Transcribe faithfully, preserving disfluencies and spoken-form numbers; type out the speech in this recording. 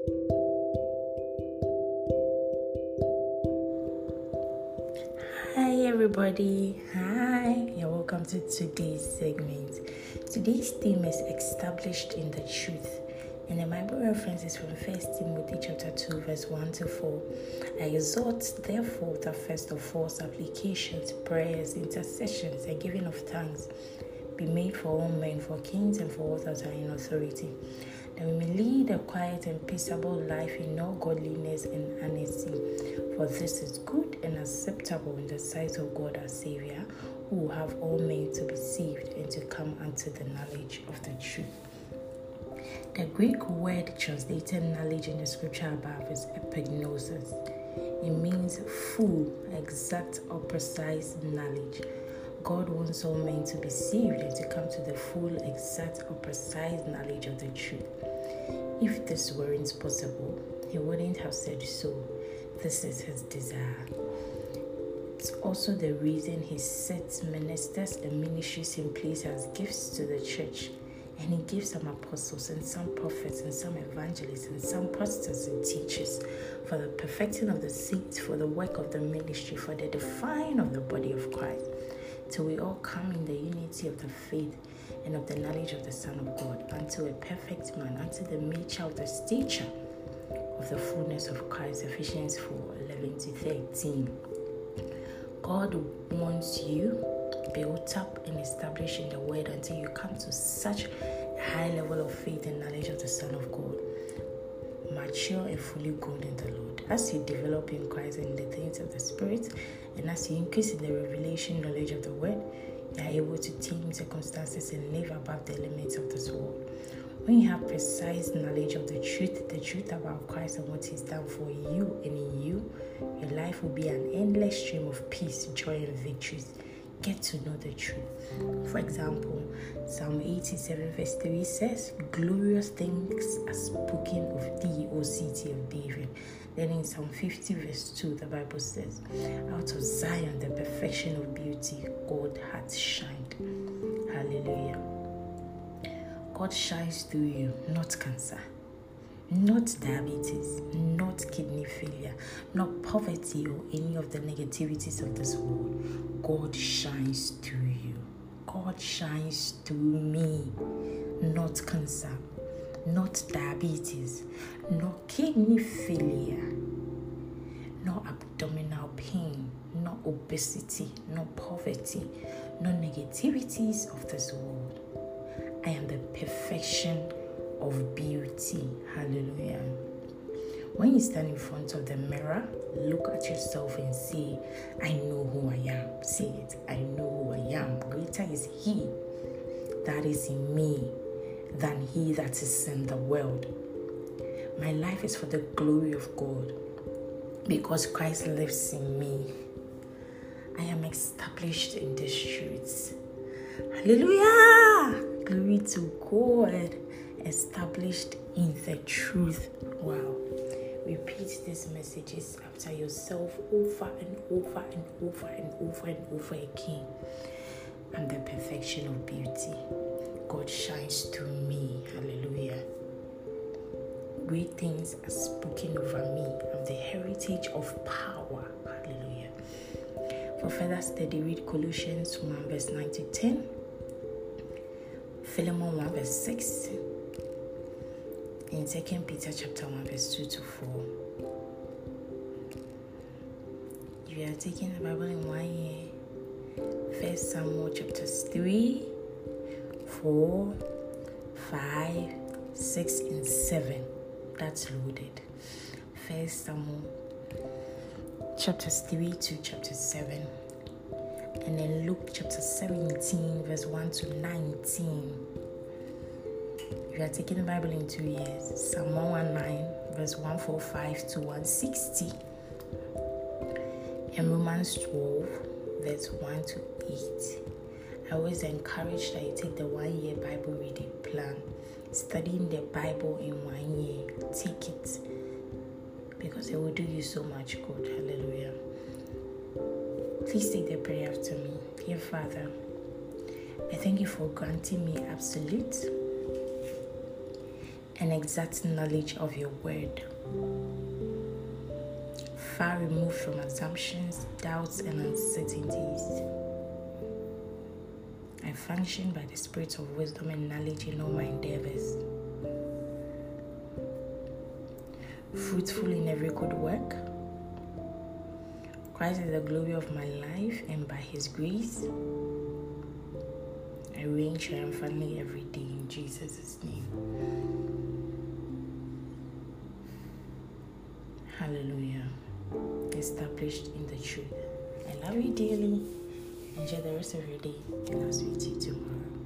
Hi everybody, hi and welcome to today's segment. Today's theme is established in the truth, and the Bible reference is from First Timothy chapter two verse one to four. I exhort therefore that first of all supplications, prayers, intercessions and giving of thanks be made for all men, for kings and for all that are in authority, that we may lead a quiet and peaceable life in all godliness and honesty. For this is good and acceptable in the sight of God our Savior, who will have all men to be saved and to come unto the knowledge of the truth. The Greek word translated knowledge in the scripture above is epignosis. It means full, exact or precise knowledge. God wants all men to be saved and to come to the full, exact or precise knowledge of the truth. If this weren't possible, he wouldn't have said so. This is his desire. It's also the reason he sets ministers and ministries in place as gifts to the church. And he gives some apostles and some prophets and some evangelists and some pastors and teachers for the perfecting of the saints, for the work of the ministry, for the edifying of the body of Christ, till we all come in the unity of the faith and of the knowledge of the Son of God, unto a perfect man, unto the measure of the stature of the fullness of Christ. Ephesians four eleven to thirteen. God wants you built up and established in the word until you come to such a high level of faith and knowledge of the Son of God, mature and fully grown in the Lord. As you develop in Christ and the things of the Spirit, and as you increase in the revelation knowledge of the word, you are able to tame circumstances and live above the elements of this world. When you have precise knowledge of the truth, the truth about Christ and what he's done for you and in you, your life will be an endless stream of peace, joy, and victories. Get to know the truth. For example, Psalm eighty-seven verse three says, glorious things are spoken of thee, O city of David. Then in Psalm fifty verse two, the Bible says, out of Zion, the perfection of beauty, God hath shined. Hallelujah. God shines through you, not cancer, not diabetes, not kidney failure, not poverty or any of the negativities of this world. God shines through you. God shines through me, not cancer, not diabetes, not kidney failure, no abdominal pain, no obesity, no poverty, no negativities of this world. I am the perfection of beauty. Hallelujah. When you stand in front of the mirror, look at yourself and say, I know who I am. Say it. I know who I am. Greater is he that is in me than he that is in the world. My life is for the glory of God because Christ lives in me. I am established in these truths. Hallelujah! Glory to God. Established in the truth. Wow. Repeat these messages after yourself over and over and over and over and over again. I'm the perfection of beauty. God shines through me. Hallelujah. Great things are spoken over me. I'm the heritage of power. Hallelujah. For further study, read Colossians one verse nine to ten, Philemon one verse six, in Second Peter chapter one verse two to four. If you are taking the Bible in one year, First Samuel chapters three, four, five, six, and seven. That's loaded. First Samuel chapters three to chapter seven. And then Luke chapter seventeen, verse one to nineteen. If you are taking the Bible in two years, Psalm one nineteen, verse one forty-five to one sixty. And Romans twelve, verse one to eight. I always encourage that you take the one-year Bible reading plan. Studying the Bible in one year. Take it. Because it will do you so much good. Hallelujah. Please take the prayer after me. Dear Father, I thank you for granting me absolute and exact knowledge of your word. Far removed from assumptions, doubts, and uncertainties. I function by the spirit of wisdom and knowledge in all my endeavors. Fruitful in every good work. Christ is the glory of my life, and by His grace, I reign triumphantly every day in Jesus' name. Hallelujah. Established in the truth. I love you dearly. Enjoy the rest of your day, and I'll speak to you tomorrow.